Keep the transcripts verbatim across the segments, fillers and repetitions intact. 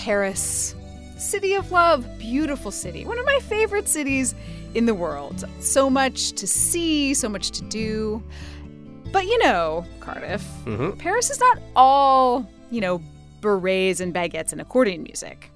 Paris. City of love, beautiful city. One of my favorite cities in the world. So much to see, so much to do. But you know, Cardiff, mm-hmm. Paris is not all, you know, berets and baguettes and accordion music.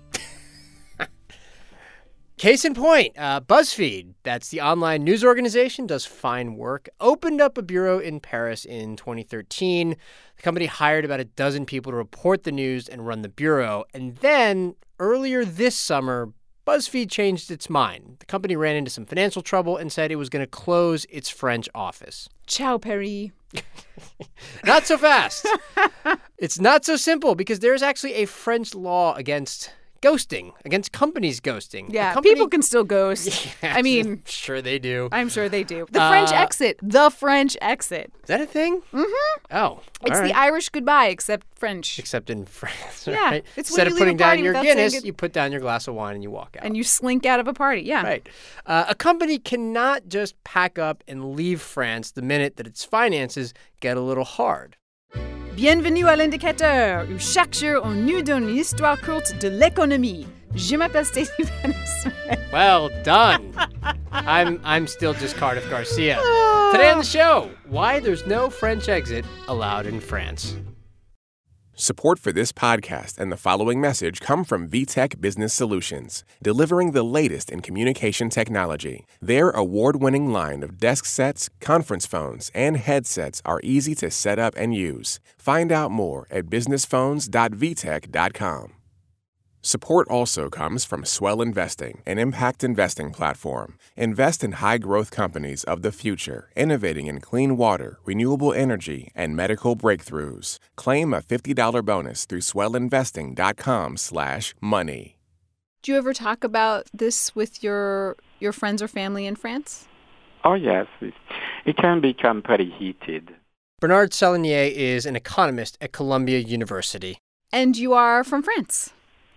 Case in point, uh, BuzzFeed, that's the online news organization, does fine work, opened up a bureau in Paris in twenty thirteen. The company hired about a dozen people to report the news and run the bureau. And then, earlier this summer, BuzzFeed changed its mind. The company ran into some financial trouble and said it was going to close its French office. Ciao, Paris. Not so fast. It's not so simple because there's actually a French law against ghosting, against companies ghosting. Yeah, company... people can still ghost. Yeah, I mean... Sure they do. I'm sure they do. The uh, French exit. The French exit. Is that a thing? Mm-hmm. Oh, It's right. the Irish goodbye, except French. Except in France, Yeah. right? It's Instead when of you putting leave a party down your without Guinness, saying good- you put down your glass of wine and you walk out. And you slink out of a party, yeah. Right. Uh, a company cannot just pack up and leave France the minute that its finances get a little hard. Bienvenue à l'Indicateur, où chaque jour on nous donne l'histoire courte de l'économie. Je m'appelle Stacey Vanis. Well done. I'm I'm still just Cardiff Garcia. Today on the show, why there's no French exit allowed in France. Support for this podcast and the following message come from V TEC Business Solutions, delivering the latest in communication technology. Their award-winning line of desk sets, conference phones, and headsets are easy to set up and use. Find out more at business phones dot v tech dot com. Support also comes from Swell Investing, an impact investing platform. Invest in high-growth companies of the future, innovating in clean water, renewable energy, and medical breakthroughs. Claim a fifty dollars bonus through swellinvesting dot com slash money. Do you ever talk about this with your your friends or family in France? Oh, yes. It, it can become pretty heated. Bernard Salinier is an economist at Columbia University. And you are from France?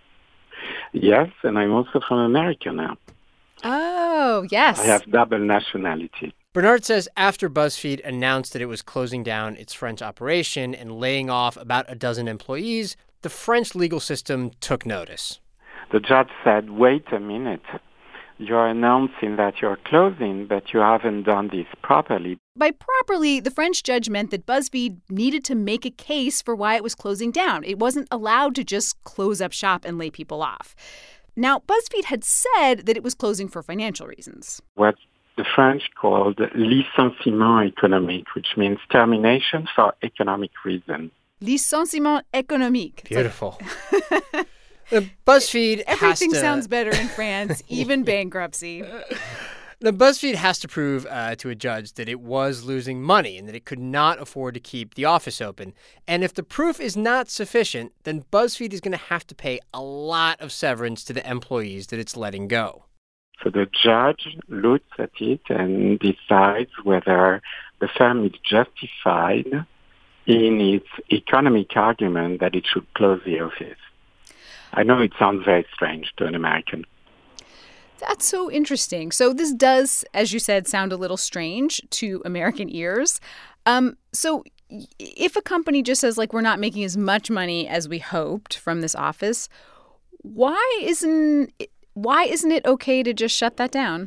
Yes, and I'm also from America now. Oh, yes. I have double nationality. Bernard says after BuzzFeed announced that it was closing down its French operation and laying off about a dozen employees, the French legal system took notice. The judge said, wait a minute. You're announcing that you're closing, but you haven't done this properly. By properly, the French judge meant that BuzzFeed needed to make a case for why it was closing down. It wasn't allowed to just close up shop and lay people off. Now, BuzzFeed had said that it was closing for financial reasons. What the French called licenciement économique, which means termination for economic reasons. Licenciement économique. Beautiful. The BuzzFeed Everything has to... sounds better in France, even bankruptcy. The BuzzFeed has to prove uh, to a judge that it was losing money and that it could not afford to keep the office open. And if the proof is not sufficient, then BuzzFeed is going to have to pay a lot of severance to the employees that it's letting go. So the judge looks at it and decides whether the firm is justified in its economic argument that it should close the office. I know it sounds very strange to an American. That's so interesting. So this does, as you said, sound a little strange to American ears. Um, so if a company just says, like, we're not making as much money as we hoped from this office, why isn't it, why isn't it okay to just shut that down?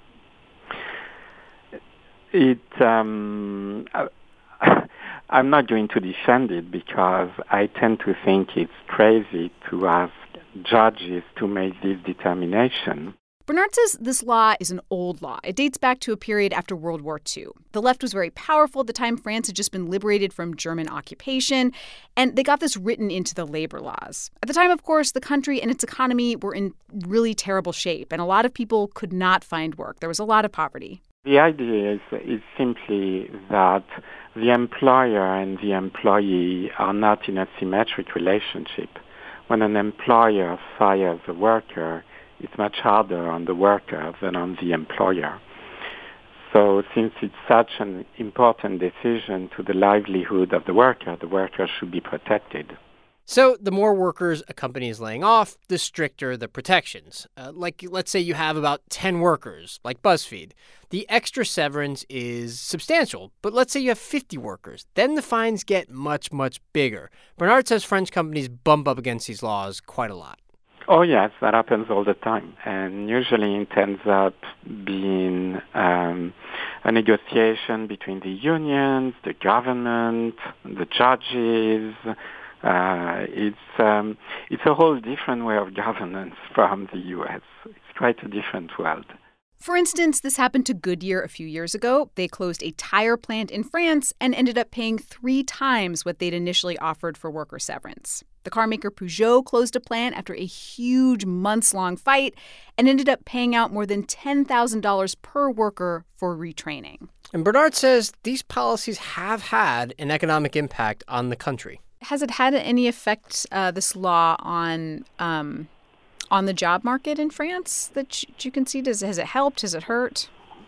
It, um, I'm not going to defend it because I tend to think it's crazy to ask judges to make this determination. Bernard says this law is an old law. It dates back to a period after World War Two. The left was very powerful at the time. France had just been liberated from German occupation, and they got this written into the labor laws. At the time, of course, the country and its economy were in really terrible shape, and a lot of people could not find work. There was a lot of poverty. The idea is, is simply that the employer and the employee are not in a symmetric relationship. When an employer fires a worker, it's much harder on the worker than on the employer. So since it's such an important decision to the livelihood of the worker, the worker should be protected. So the more workers a company is laying off, the stricter the protections. Uh, like, let's say you have about ten workers, like BuzzFeed. The extra severance is substantial, but let's say you have fifty workers. Then the fines get much, much bigger. Bernard says French companies bump up against these laws quite a lot. Oh, yes, that happens all the time. And usually it ends up being um, a negotiation between the unions, the government, the judges. Uh, it's um, it's a whole different way of governance from the U S. It's quite a different world. For instance, this happened to Goodyear a few years ago. They closed a tire plant in France and ended up paying three times what they'd initially offered for worker severance. The carmaker Peugeot closed a plant after a huge months-long fight and ended up paying out more than ten thousand dollars per worker for retraining. And Bernard says these policies have had an economic impact on the country. Has it had any effect, uh, this law, on um, on the job market in France that you can see? Does, has it helped? Has it hurt?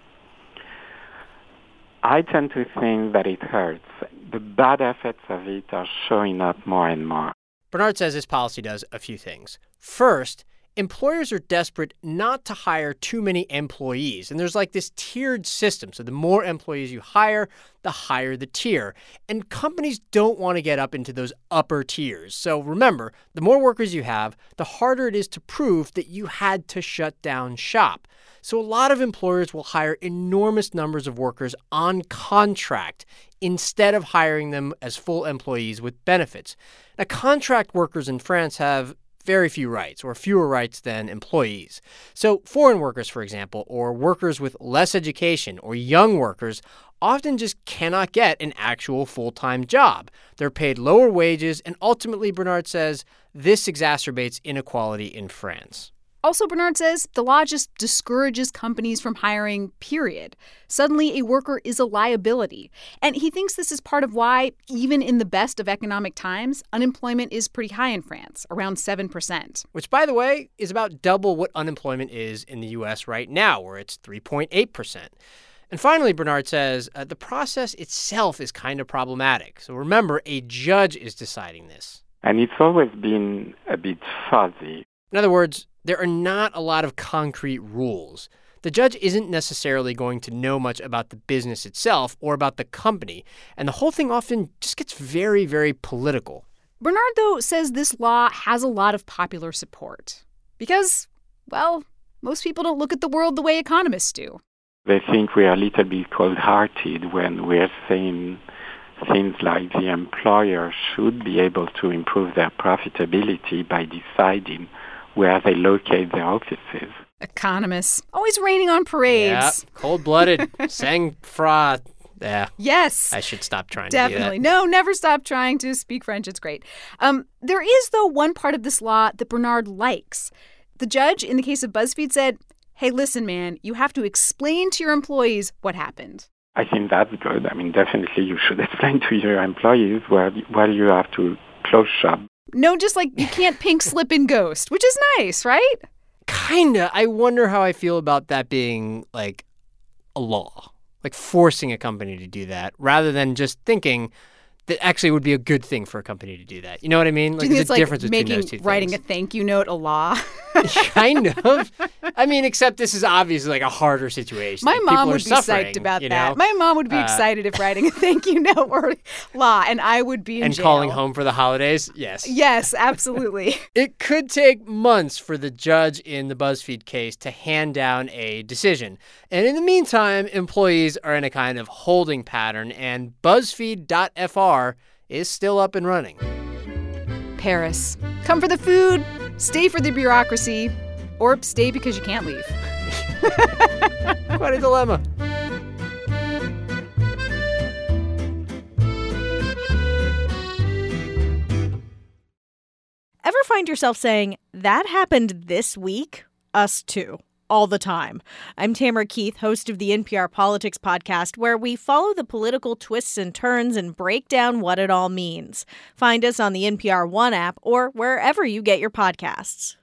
I tend to think that it hurts. The bad effects of it are showing up more and more. Bernard says this policy does a few things. First, employers are desperate not to hire too many employees. And there's like this tiered system. So the more employees you hire, the higher the tier. And companies don't want to get up into those upper tiers. So remember, the more workers you have, the harder it is to prove that you had to shut down shop. So a lot of employers will hire enormous numbers of workers on contract instead of hiring them as full employees with benefits. Now, contract workers in France have very few rights, or fewer rights than employees. So foreign workers, for example, or workers with less education, or young workers, often just cannot get an actual full-time job. They're paid lower wages, and ultimately, Bernard says, this exacerbates inequality in France. Also, Bernard says the law just discourages companies from hiring, period. Suddenly, a worker is a liability. And he thinks this is part of why, even in the best of economic times, unemployment is pretty high in France, around seven percent. Which, by the way, is about double what unemployment is in the U S right now, where it's three point eight percent. And finally, Bernard says uh, the process itself is kind of problematic. So remember, a judge is deciding this. And it's always been a bit fuzzy. In other words, there are not a lot of concrete rules. The judge isn't necessarily going to know much about the business itself or about the company, and the whole thing often just gets very, very political. Bernard, though, says this law has a lot of popular support because, well, most people don't look at the world the way economists do. They think we are a little bit cold-hearted when we're saying things like the employer should be able to improve their profitability by deciding where they locate their offices. Economists, always raining on parades. Yeah, cold-blooded, sang-froid. Yeah. Yes. I should stop trying Definitely. to do that. No, never stop trying to speak French. It's great. Um, there is, though, one part of this law that Bernard likes. The judge, in the case of BuzzFeed, said, hey, listen, man, you have to explain to your employees what happened. I think that's good. I mean, definitely you should explain to your employees where, where you have to close shop. No, just like you can't pink slip and ghost, which is nice, right? Kinda. I wonder how I feel about that being like a law, like forcing a company to do that rather than just thinking that actually would be a good thing for a company to do that. You know what I mean? Like, there's it's a like difference between making, those two things. Writing a thank you note a law. Kind of. I mean, except this is obviously like a harder situation. My like, mom people would are be suffering, psyched about you that. know? My mom would be Uh, excited if writing a thank you note were law, and I would be in and jail. calling home for the holidays? Yes. Yes, absolutely. It could take months for the judge in the BuzzFeed case to hand down a decision. And in the meantime, employees are in a kind of holding pattern, and BuzzFeed dot F R is still up and running. Paris. Come for the food, stay for the bureaucracy, or stay because you can't leave. Quite a dilemma. Ever find yourself saying, that happened this week? Us too. All the time. I'm Tamara Keith, host of the N P R Politics Podcast, where we follow the political twists and turns and break down what it all means. Find us on the N P R One app or wherever you get your podcasts.